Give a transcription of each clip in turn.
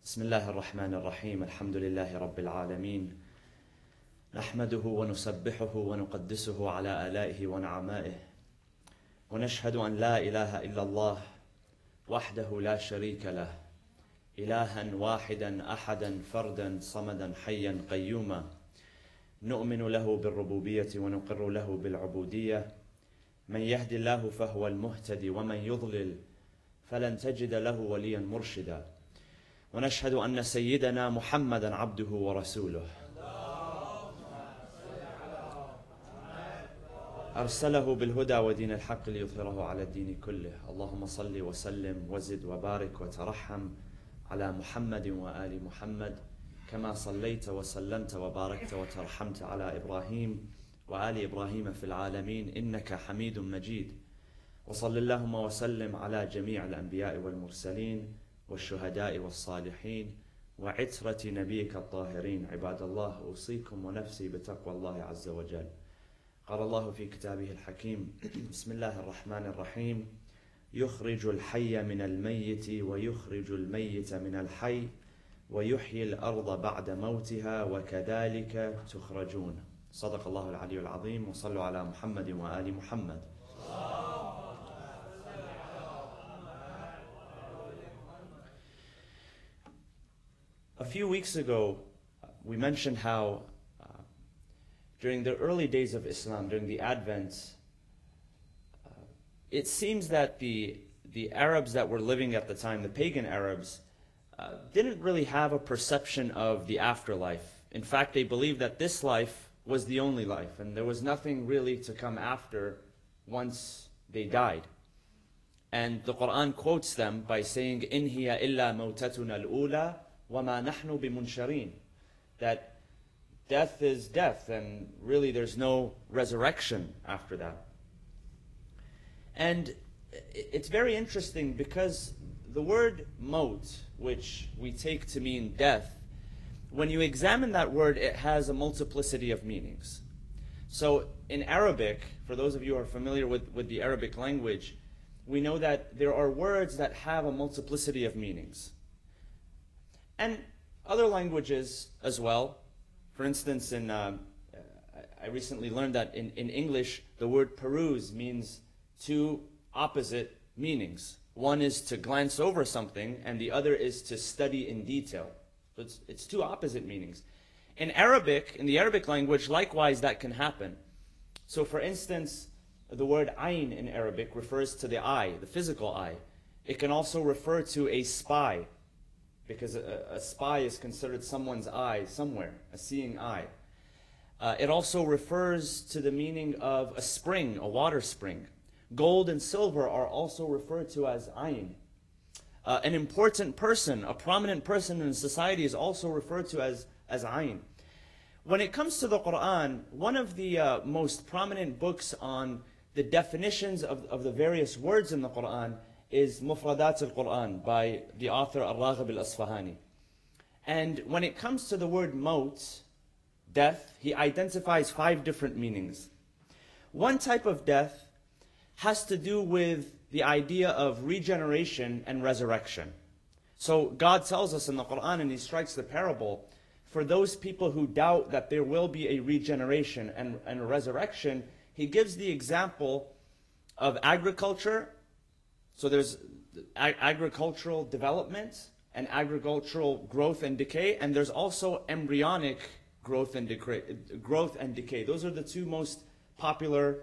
بسم الله الرحمن الرحيم الحمد لله رب العالمين نحمده ونسبحه ونقدسه على آلائه ونعمائه ونشهد أن لا إله إلا الله وحده لا شريك له إلها واحدا أحدا فردا صمدا حيا قيوما نؤمن له بالربوبية ونقر له بالعبودية من يهد الله فهو المهتدي ومن يضلل فلن تجد له وليا مرشدا ونشهد أن سيدنا محمدا عبده ورسوله أرسله بالهدى ودين الحق ليظهره على الدين كله اللهم صل وسلم وزد وبارك وترحم على محمد وآل محمد كما صليت وسلمت وباركت وترحمت على إبراهيم وآل إبراهيم في العالمين إنك حميد مجيد وصل اللهم وسلم على جميع الأنبياء والمرسلين والشهداء والصالحين وعترة نبيك الطاهرين عباد الله أوصيكم ونفسي بتقوى الله عز وجل قال الله في كتابه الحكيم بسم الله الرحمن الرحيم يخرج الحي من الميت ويخرج الميت من الحي ويحيي الأرض بعد موتها وكذلك تخرجون صدق الله العلي العظيم وصلوا على محمد وآل محمد. A few weeks ago, we mentioned how during the early days of Islam, during the Advent, it seems that the Arabs that were living at the time, the pagan Arabs, didn't really have a perception of the afterlife. In fact, they believed that this life was the only life, and there was nothing really to come after once they died. And the Quran quotes them by saying, إِنْ هِيَ إِلَّا مَوْتَتُنَا الْأُولَى وَمَا نَحْنُ بِمُنْشَرِينَ, that death is death, and really there's no resurrection after that. And it's very interesting because the word maut, which we take to mean death, when you examine that word, it has a multiplicity of meanings. So in Arabic, for those of you who are familiar with the Arabic language, we know that there are words that have a multiplicity of meanings. And other languages as well. For instance, I recently learned that in English, the word peruse means two opposite meanings. One is to glance over something, and the other is to study in detail. So it's two opposite meanings. In Arabic, in the Arabic language, likewise that can happen. So for instance, the word ayn in Arabic refers to the eye, the physical eye. It can also refer to a spy, because a spy is considered someone's eye somewhere, a seeing eye. It also refers to the meaning of a spring, a water spring. Gold and silver are also referred to as ayn. An important person, a prominent person in society is also referred to as ayn. When it comes to the Quran, one of the most prominent books on the definitions of the various words in the Quran is Mufradat al-Quran by the author Ar-Raghib al-Asfahani. And when it comes to the word maut, death, he identifies 5 different meanings. One type of death has to do with the idea of regeneration and resurrection. So God tells us in the Quran, and he strikes the parable, for those people who doubt that there will be a regeneration and a resurrection, he gives the example of agriculture. So there's agricultural development and agricultural growth and decay, and there's also embryonic growth and decay. Those are the 2 most popular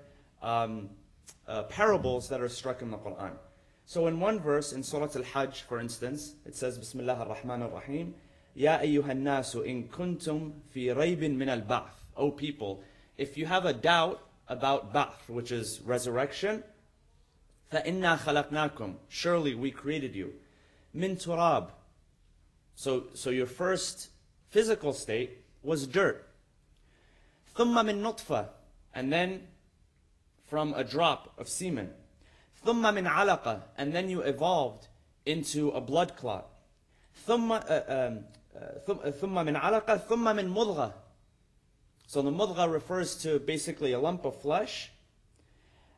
parables that are struck in the Quran. So in one verse, in Surah Al-Hajj, for instance, it says, Bismillah ar-Rahman ar-Rahim, Ya ayyuhan nasu in kuntum fi raybin min al-ba'th. O people, if you have a doubt about ba'th, which is resurrection, فَإِنَّا خَلَقْنَاكُمْ, surely we created you. Min turab. So your first physical state was dirt. ثُمَّ مِن نُطْفَةٍ, and then from a drop of semen. ثُمَّ مِن عَلَقَةٍ, and then you evolved into a blood clot. ثُمَّ مِن عَلَقَةٍ ثُمَّ مِن مُضْغَةٍ. So the mudgha refers to basically a lump of flesh.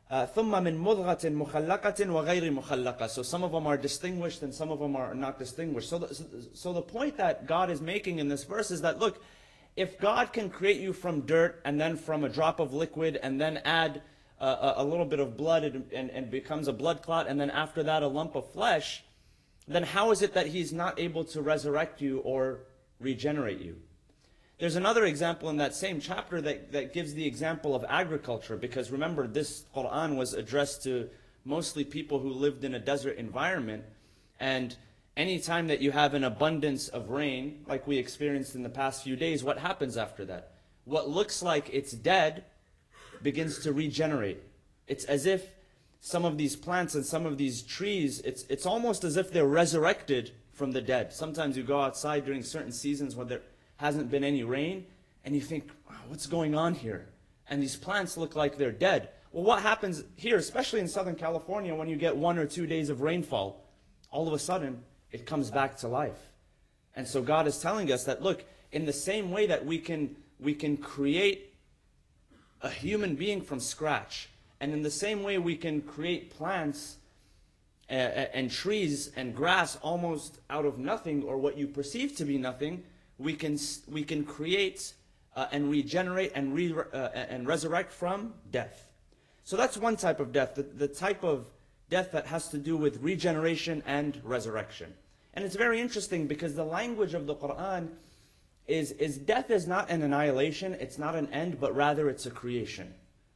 ثُمَّ مِن مُضْغَةٍ مُخَلَّقَةٍ وَغَيْرِ مُخَلَّقَةٍ. So some of them are distinguished and some of them are not distinguished. So the point that God is making in this verse is that, look, if God can create you from dirt and then from a drop of liquid and then add a little bit of blood and becomes a blood clot and then after that a lump of flesh, then how is it that He's not able to resurrect you or regenerate you? There's another example in that same chapter that gives the example of agriculture, because remember, this Quran was addressed to mostly people who lived in a desert environment, and any time that you have an abundance of rain, like we experienced in the past few days, what happens after that? What looks like it's dead begins to regenerate. It's as if some of these plants and some of these trees, it's almost as if they're resurrected from the dead. Sometimes you go outside during certain seasons when there hasn't been any rain, and you think, wow, what's going on here? And these plants look like they're dead. Well, what happens here, especially in Southern California, when you get 1 or 2 days of rainfall, all of a sudden, it comes back to life. And so God is telling us that, look, in the same way that we can create a human being from scratch, and in the same way we can create plants and trees and grass almost out of nothing, or what you perceive to be nothing, we can create and regenerate and resurrect from death. So that's one type of death, the type of death that has to do with regeneration and resurrection. And it's very interesting because the language of the Quran is death is not an annihilation, it's not an end, but rather it's a creation.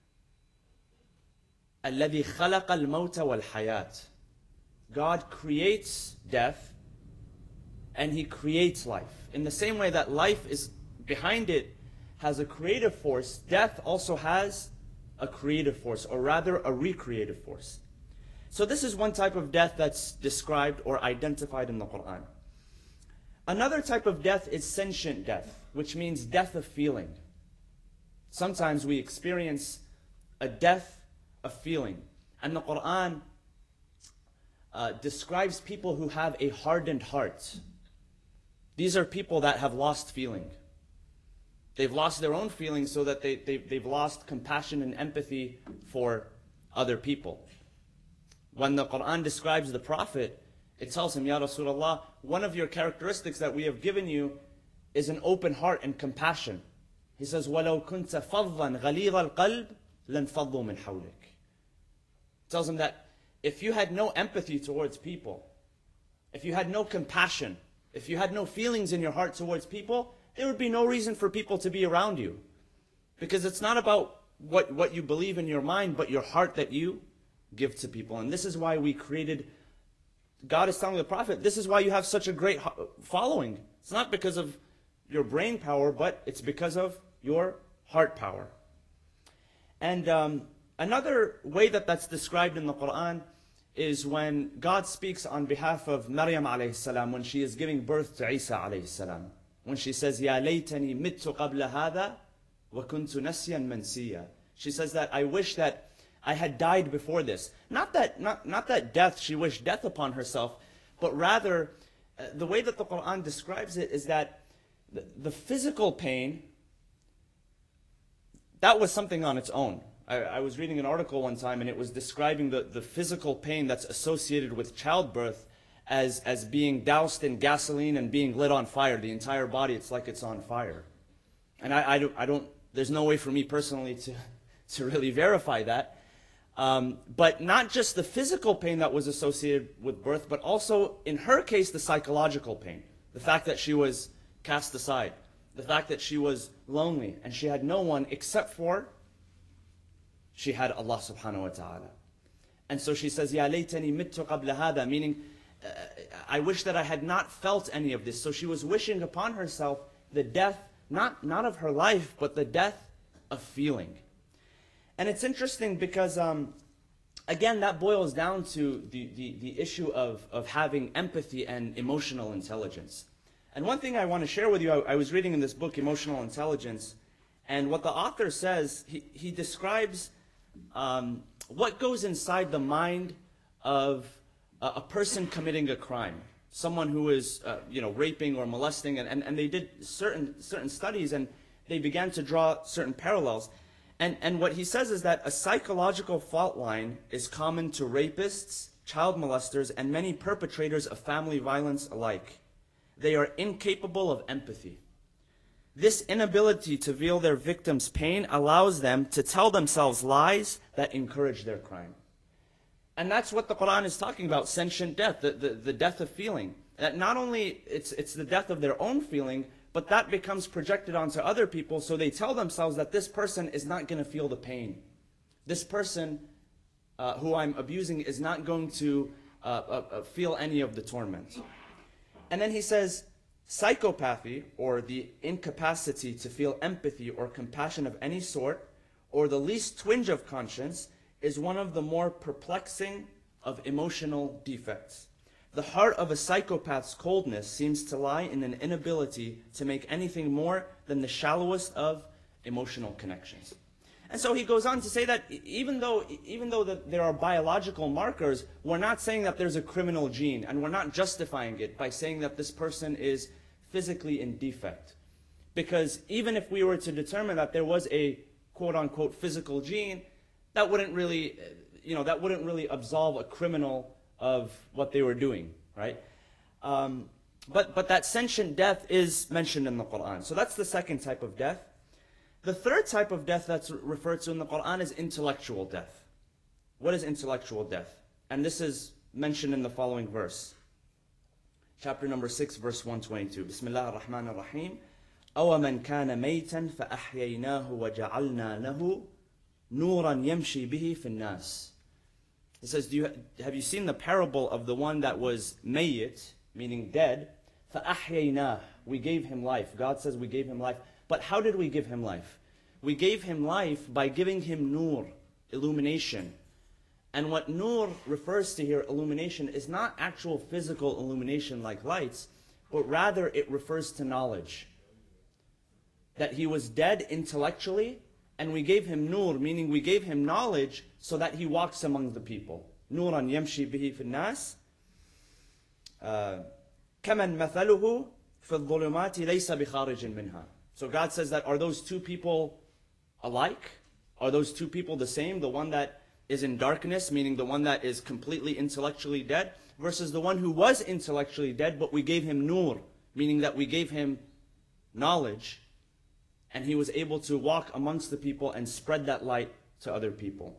الَّذِي خَلَقَ الْمَوْتَ وَالْحَيَاةِ. God creates death and He creates life. In the same way that life is behind it has a creative force, death also has a creative force, or rather a recreative force. So this is one type of death that's described or identified in the Quran. Another type of death is sentient death, which means death of feeling. Sometimes we experience a death of feeling. And the Quran describes people who have a hardened heart. These are people that have lost feeling. They've lost their own feelings so that they've lost compassion and empathy for other people. When the Quran describes the Prophet, it tells him, Ya Rasulullah, one of your characteristics that we have given you is an open heart and compassion. He says, وَلَوْ كُنْتَ فَضًّا غَلِيظَ الْقَلْبِ لَنْفَضُّوا مِنْ حَوْلِكَ. Tells him that if you had no empathy towards people, if you had no compassion, if you had no feelings in your heart towards people, there would be no reason for people to be around you. Because it's not about what you believe in your mind, but your heart that you give to people. And this is why we created, God is telling the Prophet, this is why you have such a great following. It's not because of your brain power, but it's because of your heart power. And another way that that's described in the Quran is when God speaks on behalf of Maryam alayhi salam, when she is giving birth to Isa alayhi salam. When she says, Ya laytani mittu qabla hadha wa kuntu nasyan mansiya. She says that I wish that I had died before this. Not that death, she wished death upon herself, but rather the way that the Quran describes it is that the physical pain, that was something on its own. I was reading an article one time and it was describing the physical pain that's associated with childbirth as being doused in gasoline and being lit on fire. The entire body, it's like it's on fire. And I don't, there's no way for me personally to really verify that. But not just the physical pain that was associated with birth, but also, in her case, the psychological pain. The fact that she was cast aside. The fact that she was lonely and she had no one except for she had Allah subhanahu wa ta'ala. And so she says, Ya laytani mittu qabla hada, meaning, I wish that I had not felt any of this. So she was wishing upon herself the death, not of her life, but the death of feeling. And it's interesting because, again, that boils down to the issue of having empathy and emotional intelligence. And one thing I want to share with you, I was reading in this book, Emotional Intelligence, and what the author says, he describes what goes inside the mind of a person committing a crime. Someone who is, raping or molesting, and they did certain studies, and they began to draw certain parallels. And what he says is that a psychological fault line is common to rapists, child molesters, and many perpetrators of family violence alike. They are incapable of empathy. This inability to feel their victims' pain allows them to tell themselves lies that encourage their crime. And that's what the Quran is talking about, sentient death, the death of feeling. That not only it's the death of their own feeling, but that becomes projected onto other people, so they tell themselves that this person is not going to feel the pain. This person who I'm abusing is not going to feel any of the torment. And then he says, psychopathy, or the incapacity to feel empathy or compassion of any sort, or the least twinge of conscience, is one of the more perplexing of emotional defects. The heart of a psychopath's coldness seems to lie in an inability to make anything more than the shallowest of emotional connections. And so he goes on to say that even though there are biological markers, we're not saying that there's a criminal gene, and we're not justifying it by saying that this person is physically in defect. Because even if we were to determine that there was a quote-unquote physical gene, that wouldn't really absolve a criminal of what they were doing, right? But that sentient death is mentioned in the Quran. So that's the second type of death. The third type of death that's referred to in the Quran is intellectual death. What is intellectual death? And this is mentioned in the following verse. Chapter number 6, verse 122. Bismillah ar-Rahman ar-Rahim. أَوَمَنْ كَانَ مَيْتًا فَأَحْيَيْنَاهُ وَجَعَلْنَا لَهُ نُورًا يَمْشِي بِهِ فِي النَّاسِ. It says, have you seen the parable of the one that was mayyit, meaning dead? فَأَحْيَيْنَاهُ. We gave him life. God says we gave him life. But how did we give him life? We gave him life by giving him nur, illumination. And what nur refers to here, illumination, is not actual physical illumination like lights, but rather it refers to knowledge. That he was dead intellectually, and we gave him nur, meaning we gave him knowledge so that he walks among the people. Nuran yamshi bihi fi nas. Kaman mathaluhu fi dhulumati laysa bi kharijin minha. So God says that, are those two people alike? Are those two people the same? The one that is in darkness, meaning the one that is completely intellectually dead, versus the one who was intellectually dead, but we gave him nur, meaning that we gave him knowledge, and he was able to walk amongst the people and spread that light to other people.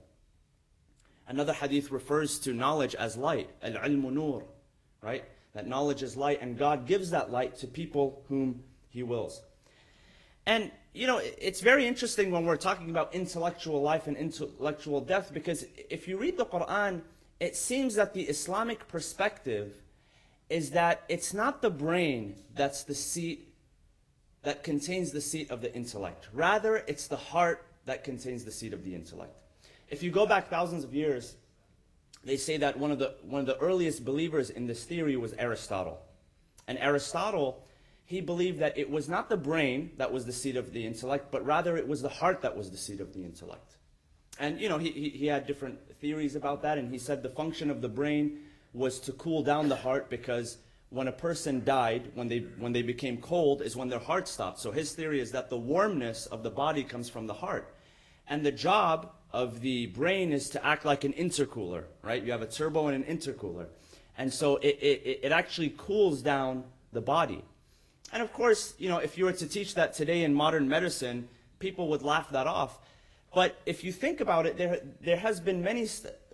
Another hadith refers to knowledge as light, al-ilmu nur, right? That knowledge is light, and God gives that light to people whom He wills. And, you know, it's very interesting when we're talking about intellectual life and intellectual death, because if you read the Quran, it seems that the Islamic perspective is that it's not the brain that's the seat, that contains the seat of the intellect. Rather, it's the heart that contains the seat of the intellect. If you go back thousands of years, they say that one of the earliest believers in this theory was Aristotle. And Aristotle, he believed that it was not the brain that was the seat of the intellect, but rather it was the heart that was the seat of the intellect. And, you know, he had different theories about that, and he said the function of the brain was to cool down the heart, because when a person died, when they became cold, is when their heart stopped. So his theory is that the warmness of the body comes from the heart. And the job of the brain is to act like an intercooler, right? You have a turbo and an intercooler. And so it actually cools down the body. And of course, you know, if you were to teach that today in modern medicine, people would laugh that off. But if you think about it, there have been many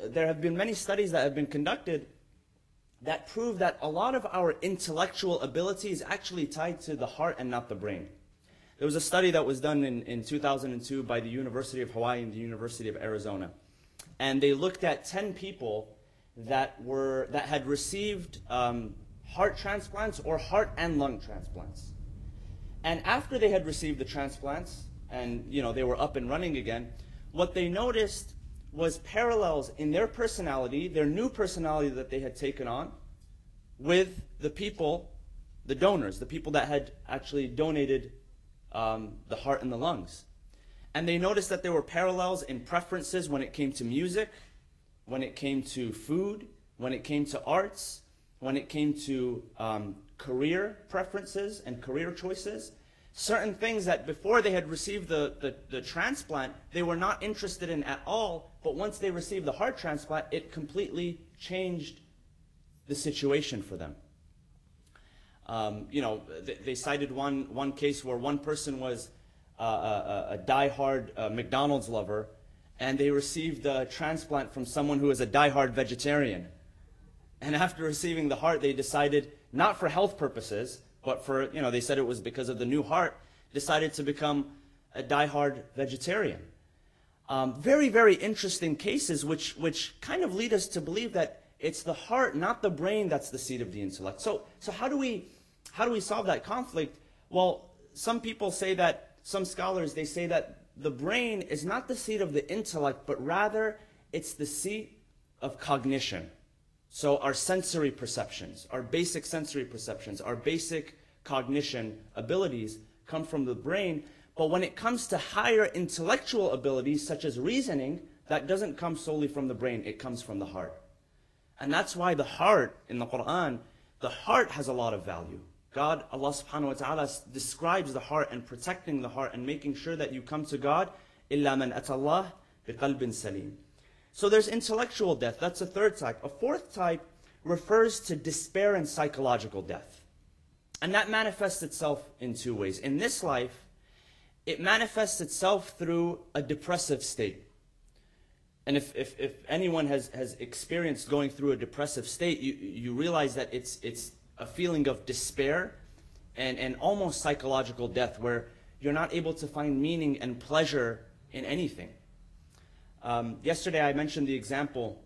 studies that have been conducted that prove that a lot of our intellectual ability is actually tied to the heart and not the brain. There was a study that was done in 2002 by the University of Hawaii and the University of Arizona. And they looked at 10 people that had received heart transplants or heart and lung transplants. And after they had received the transplants and, you know, they were up and running again, what they noticed was parallels in their personality, their new personality that they had taken on, with the people, the donors, the people that had actually donated the heart and the lungs. And they noticed that there were parallels in preferences when it came to music, when it came to food, when it came to arts, when it came to career preferences and career choices. certain things that before they had received the transplant, they were not interested in at all, but once they received the heart transplant, it completely changed the situation for them. They cited one case where one person was a die-hard McDonald's lover, and they received a transplant from someone who was a die-hard vegetarian. And after receiving the heart, they decided, not for health purposes, but for, they said it was because of the new heart, decided to become a die-hard vegetarian. Very, very interesting cases which kind of lead us to believe that it's the heart, not the brain, that's the seat of the intellect. So how do we solve that conflict? Well, some people say that, some scholars, they say that the brain is not the seat of the intellect, but rather it's the seat of cognition. So our sensory perceptions, our basic sensory perceptions, our basic cognition abilities come from the brain. But when it comes to higher intellectual abilities, such as reasoning, that doesn't come solely from the brain, it comes from the heart. And that's why the heart, in the Quran, the heart has a lot of value. God, Allah subhanahu wa ta'ala, describes the heart and protecting the heart and making sure that you come to God, إِلَّا مَنْ أَتَى اللَّهِ بِقَلْبٍ سَلِيمٍ. So there's intellectual death, that's a third type. A fourth type refers to despair and psychological death. And that manifests itself in two ways. In this life, it manifests itself through a depressive state. And if anyone has experienced going through a depressive state, you realize that it's a feeling of despair and almost psychological death, where you're not able to find meaning and pleasure in anything. Yesterday I mentioned the example,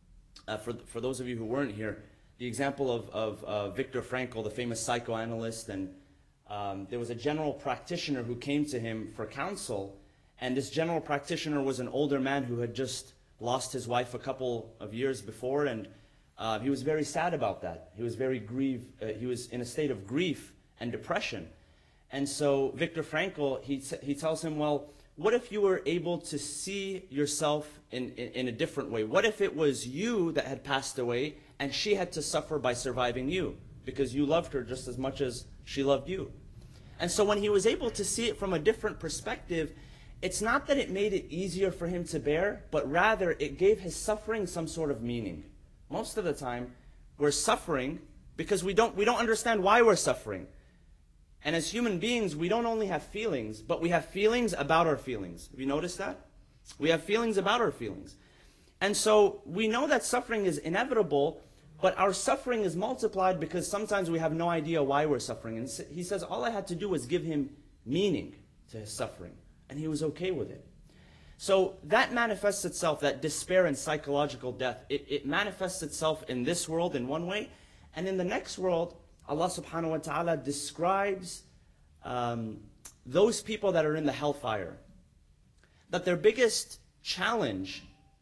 for those of you who weren't here, the example of Viktor Frankl, the famous psychoanalyst, and there was a general practitioner who came to him for counsel, and this general practitioner was an older man who had just lost his wife a couple of years before, and he was very sad about that. He was very he was in a state of grief and depression. And so Viktor Frankl, he tells him, well, what if you were able to see yourself in a different way? What if it was you that had passed away and she had to suffer by surviving you because you loved her just as much as she loved you? And so when he was able to see it from a different perspective, it's not that it made it easier for him to bear, but rather it gave his suffering some sort of meaning. Most of the time, we're suffering because we don't understand why we're suffering. And as human beings, we don't only have feelings, but we have feelings about our feelings. Have you noticed that? We have feelings about our feelings. And so we know that suffering is inevitable, but our suffering is multiplied because sometimes we have no idea why we're suffering. And he says all I had to do was give him meaning to his suffering, and he was okay with it. So that manifests itself, that despair and psychological death, it manifests itself in this world in one way, and in the next world, Allah subhanahu wa ta'ala describes those people that are in the hellfire, that their biggest challenge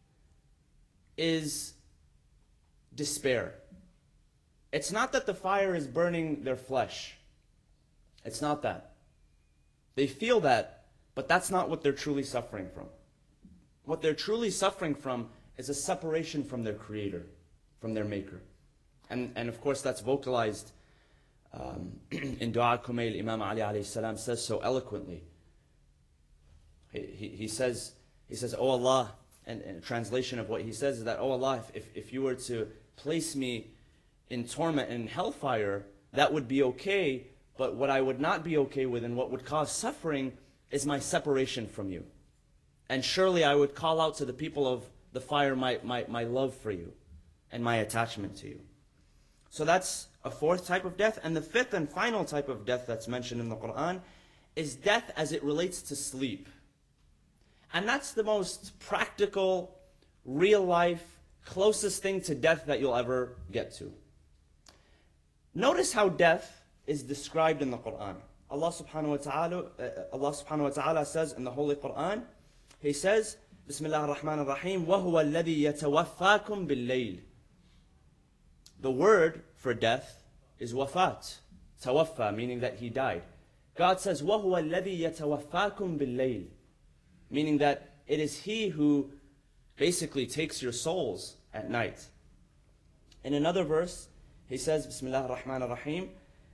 is despair. It's not that the fire is burning their flesh. It's not that. They feel that, but that's not what they're truly suffering from. What they're truly suffering from is a separation from their Creator, from their Maker. And of course that's vocalized in Dua Kumail. Imam Ali alayhi salam says so eloquently. He says, "Oh Allah," and a translation of what he says is that, "Oh Allah, if you were to place me in torment and in hellfire, that would be okay, but what I would not be okay with and what would cause suffering is my separation from you. And surely I would call out to the people of the fire my love for you and my attachment to you." So that's a fourth type of death. And the fifth and final type of death that's mentioned in the Quran is death as it relates to sleep. And that's the most practical, real life, closest thing to death that you'll ever get to. Notice how death is described in the Quran. Allah subhanahu wa ta'ala says in the Holy Quran, He says, Bismillah ar-Rahman ar-Rahim, وَهُوَ الَّذِي يَتَوَفَّاكُمْ بِاللَّيْلِ. The word for death is wafat. Tawaffa, meaning that he died. God says, وَهُوَ الَّذِي يَتَوَفَّاكُمْ بِاللَّيْلِ, meaning that it is He who basically takes your souls at night. In another verse, He says, Bismillah ar-Rahman ar-Rahim,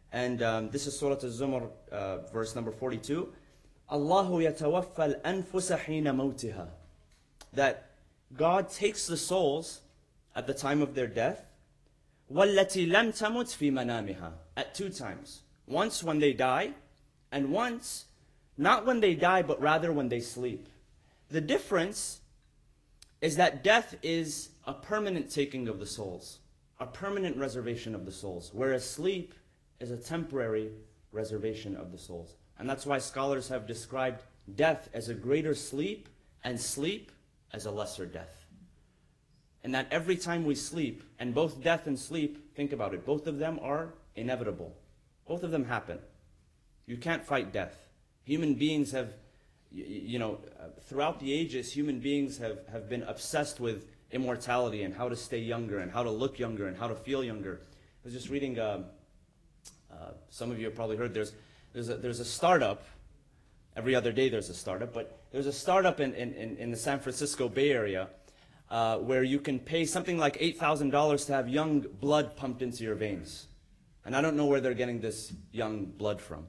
And this is Surah Al-Zumar, verse number 42. Allahu yatawaffa al-anfusa hina mawtiha. That God takes the souls at the time of their death. وَالَّتِي لَمْ تَمُتْ فِي مَنَامِهَا. At 2 times. Once when they die, and once not when they die, but rather when they sleep. The difference is that death is a permanent taking of the souls, a permanent reservation of the souls, whereas sleep is a temporary reservation of the souls. And that's why scholars have described death as a greater sleep and sleep as a lesser death. And that every time we sleep, and both death and sleep, think about it, both of them are inevitable. Both of them happen. You can't fight death. Human beings have, throughout the ages, human beings have been obsessed with immortality and how to stay younger and how to look younger and how to feel younger. I was just reading, some of you have probably heard, there's a startup. Every other day there's a startup, but there's a startup in the San Francisco Bay Area where you can pay something like $8,000 to have young blood pumped into your veins. And I don't know where they're getting this young blood from.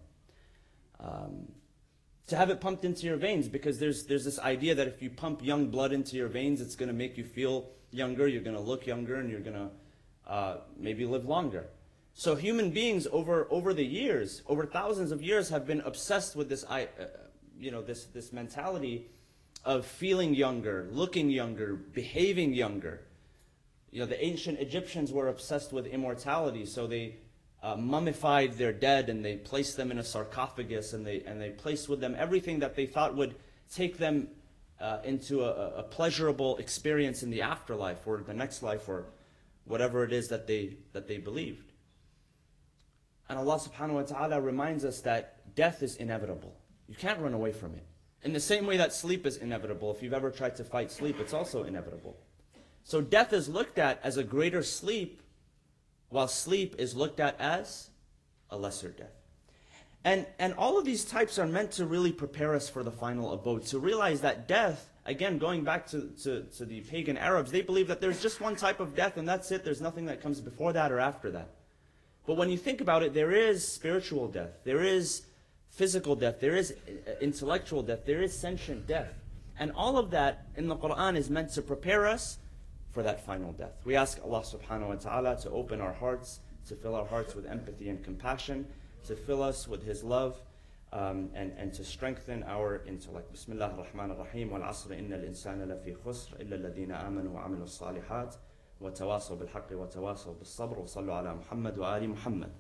To have it pumped into your veins, because there's this idea that if you pump young blood into your veins, it's going to make you feel younger, you're going to look younger, and you're going to maybe live longer. So human beings over the years, over thousands of years, have been obsessed with this, this mentality of feeling younger, looking younger, behaving younger. The ancient Egyptians were obsessed with immortality, so they mummified their dead and they placed them in a sarcophagus, and they placed with them everything that they thought would take them into a pleasurable experience in the afterlife or the next life or whatever it is that they believed. And Allah subhanahu wa ta'ala reminds us that death is inevitable. You can't run away from it. In the same way that sleep is inevitable, if you've ever tried to fight sleep, it's also inevitable. So death is looked at as a greater sleep, while sleep is looked at as a lesser death. And all of these types are meant to really prepare us for the final abode, to realize that death, again, going back to the pagan Arabs, they believe that there's just one type of death and that's it, there's nothing that comes before that or after that. But when you think about it, there is spiritual death, there is physical death, there is intellectual death, there is sentient death. And all of that in the Quran is meant to prepare us for that final death. We ask Allah subhanahu wa ta'ala to open our hearts, to fill our hearts with empathy and compassion, to fill us with His love, and to strengthen our intellect. Bismillah ar-Rahman ar-Rahim. Wal asr inna al-insana lafi khusr illa alladhina amanu wa amilu as-salihat wa tawasaw bil haqqi wa tawasaw bis sabr wa sallu ala Muhammad wa ali Muhammad.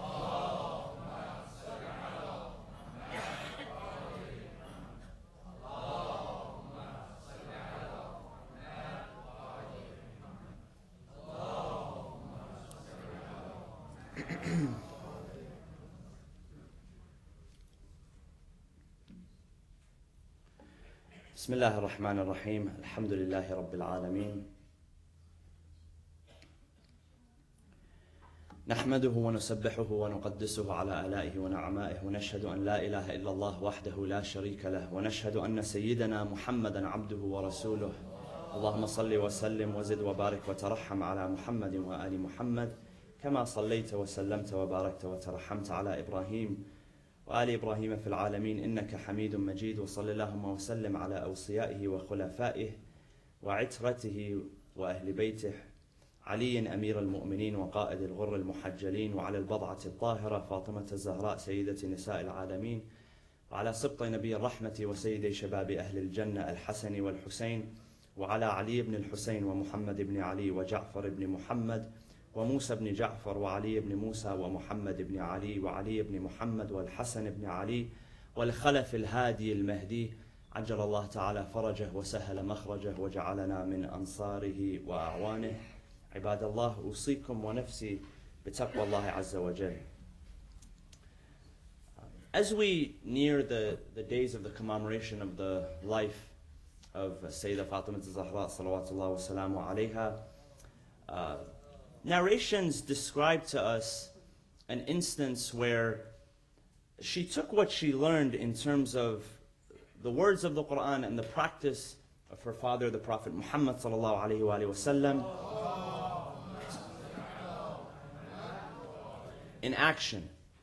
بسم الله الرحمن الرحيم الحمد لله رب العالمين نحمده ونسبحه ونقدسه على آلائه ونعمائه ونشهد أن لا إله إلا الله وحده لا شريك له ونشهد أن سيدنا محمدا عبده ورسوله اللهم صل وسلم وزد وبارك وترحم على محمد وآل محمد كما صليت وسلمت وباركت وترحمت على إبراهيم وآل إبراهيم في العالمين إنك حميد مجيد وصل اللهم وسلم على أوصيائه وخلفائه وعترته وأهل بيته علي أمير المؤمنين وقائد الغر المحجلين وعلى البضعة الطاهرة فاطمة الزهراء سيدة نساء العالمين وعلى سبط نبي الرحمة وسيد شباب أهل الجنة الحسن والحسين وعلى علي بن الحسين ومحمد بن علي وجعفر بن محمد وموسى بن جعفر وعلي بن موسى ومحمد بن علي وعلي بن محمد والحسن بن علي والخلف الهادي المهدي عجل الله تعالى فرجه وسهل مخرجه وجعلنا من أنصاره وأعوانه عباد الله أوصيكم ونفسي بتقوى الله عز وجل. As we near the days of the commemoration of the life of Sayyidah Fatima al-Zahra salawatullah wa salamu alayha, narrations describe to us an instance where she took what she learned in terms of the words of the Quran and the practice of her father, the Prophet Muhammad sallallahu alaihi wasallam, in action.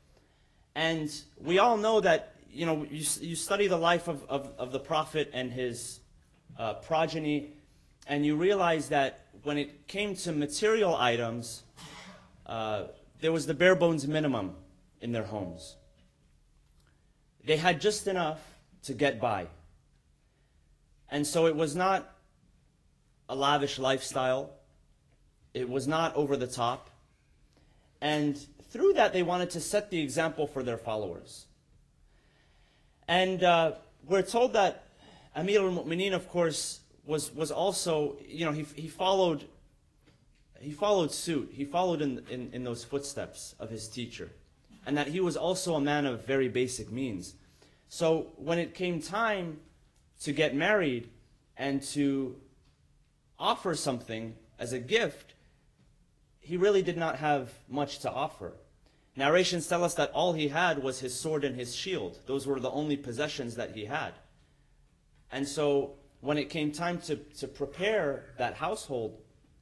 And we all know that, you study the life of the Prophet and his progeny, and you realize that when it came to material items, there was the bare bones minimum in their homes. They had just enough to get by. And so it was not a lavish lifestyle. It was not over the top. And through that, they wanted to set the example for their followers. And we're told that Amir al-Mu'mineen, of course, was also, he followed suit. He followed in those footsteps of his teacher. And that he was also a man of very basic means. So when it came time to get married and to offer something as a gift, he really did not have much to offer. Narrations tell us that all he had was his sword and his shield. Those were the only possessions that he had. And so when it came time to prepare that household,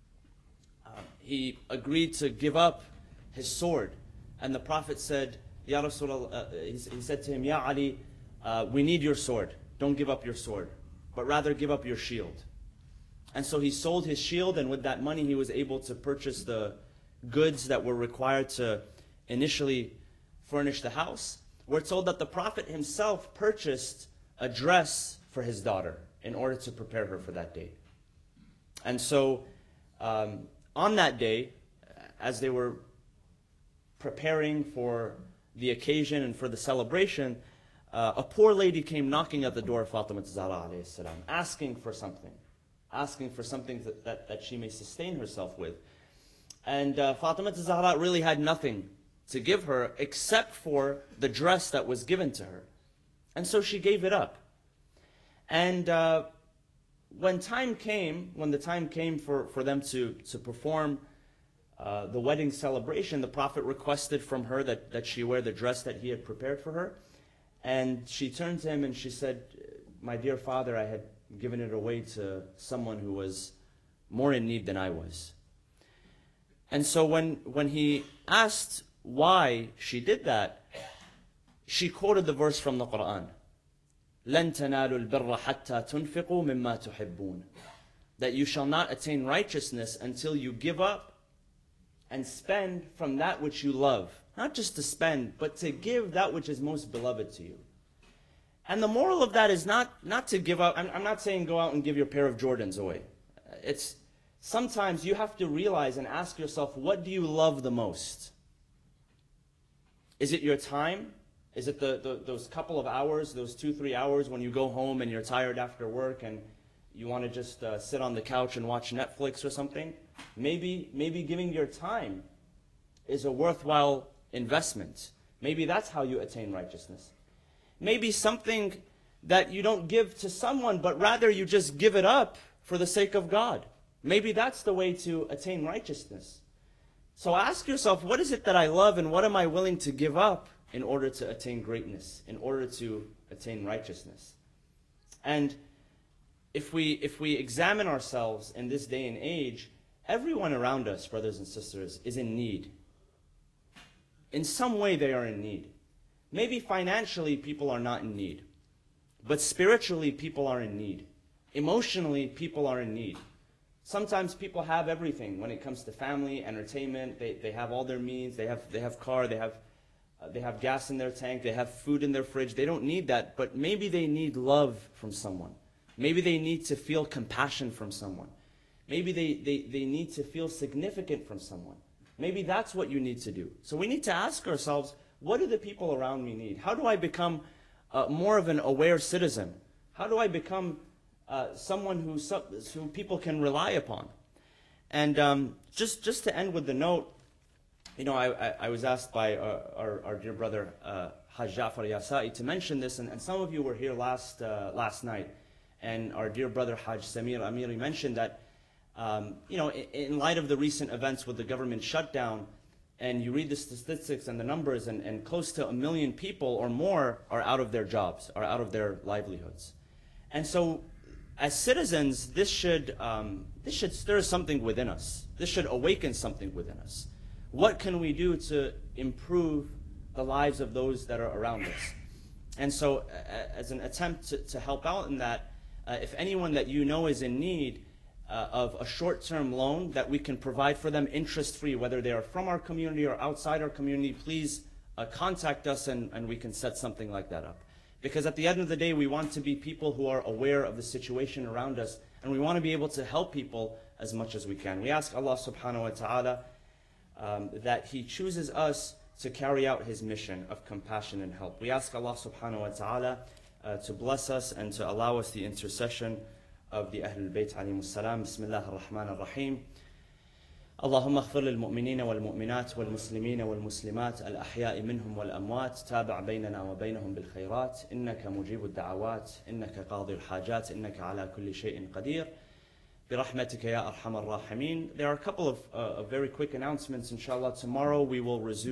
he agreed to give up his sword. And the Prophet said, Ya Rasulullah, he said to him, Ya Ali, we need your sword. Don't give up your sword, but rather give up your shield. And so he sold his shield, and with that money he was able to purchase the goods that were required to initially furnish the house. We're told that the Prophet himself purchased a dress for his daughter in order to prepare her for that day. And so on that day, as they were preparing for the occasion and for the celebration, a poor lady came knocking at the door of Fatima Zahra alayhi salam, asking for something that she may sustain herself with. And Fatima Zahra really had nothing to give her except for the dress that was given to her. And so she gave it up. And when the time came for them to perform the wedding celebration, the Prophet requested from her that she wear the dress that he had prepared for her. And she turned to him and she said, my dear father, I had given it away to someone who was more in need than I was. And so when he asked why she did that, she quoted the verse from the Quran, لَن تَنَالُوا الْبِرَّ حَتَّى تُنْفِقُوا مِمَّا تُحِبُّونَ, that you shall not attain righteousness until you give up and spend from that which you love. Not just to spend, but to give that which is most beloved to you. And the moral of that is not to give up. I'm not saying go out and give your pair of Jordans away. It's sometimes you have to realize and ask yourself, what do you love the most? Is it your time? Is it those couple of hours, those 2-3 hours when you go home and you're tired after work and you want to just sit on the couch and watch Netflix or something? Maybe giving your time is a worthwhile investment. Maybe that's how you attain righteousness. Maybe something that you don't give to someone, but rather you just give it up for the sake of God. Maybe that's the way to attain righteousness. So ask yourself, what is it that I love and what am I willing to give up in order to attain greatness, in order to attain righteousness? And if we examine ourselves in this day and age, everyone around us, brothers and sisters, is in need. In some way they are in need. Maybe financially people are not in need, but spiritually people are in need. Emotionally people are in need. Sometimes people have everything when it comes to family, entertainment. They have all their means. They have car. They have gas in their tank. They have food in their fridge. They don't need that, but maybe they need love from someone. Maybe they need to feel compassion from someone. Maybe they need to feel significant from someone. Maybe that's what you need to do. So we need to ask ourselves, what do the people around me need? How do I become more of an aware citizen? How do I become someone who people can rely upon? And just to end with the note, I was asked by our dear brother Hajj Ja'far Yasai to mention this, and some of you were here last night, and our dear brother Hajj Samir Amiri mentioned that in light of the recent events with the government shutdown, and you read the statistics and the numbers, and close to 1 million people or more are out of their jobs, are out of their livelihoods. And so, as citizens, this should stir something within us. This should awaken something within us. What can we do to improve the lives of those that are around us. And so as an attempt to help out in that, if anyone that you know is in need of a short-term loan that we can provide for them interest-free, whether they are from our community or outside our community, please contact us and we can set something like that up. Because at the end of the day, we want to be people who are aware of the situation around us, and we want to be able to help people as much as we can. We ask Allah subhanahu wa ta'ala that He chooses us to carry out His mission of compassion and help. We ask Allah subhanahu wa ta'ala to bless us and to allow us the intercession of the Ahlul Bayt alayhimus salam. Bismillah ar-Rahman ar-Rahim. اللهم اغفر للمؤمنين والمؤمنات والمسلمين والمسلمات الأحياء منهم والأموات تابع بيننا وبينهم بالخيرات إنك مجيب الدعوات إنك قاضي الحاجات إنك على كل شيء قدير برحمتك يا أرحم الراحمين. There are a couple of very quick announcements. Inshallah, tomorrow we will resume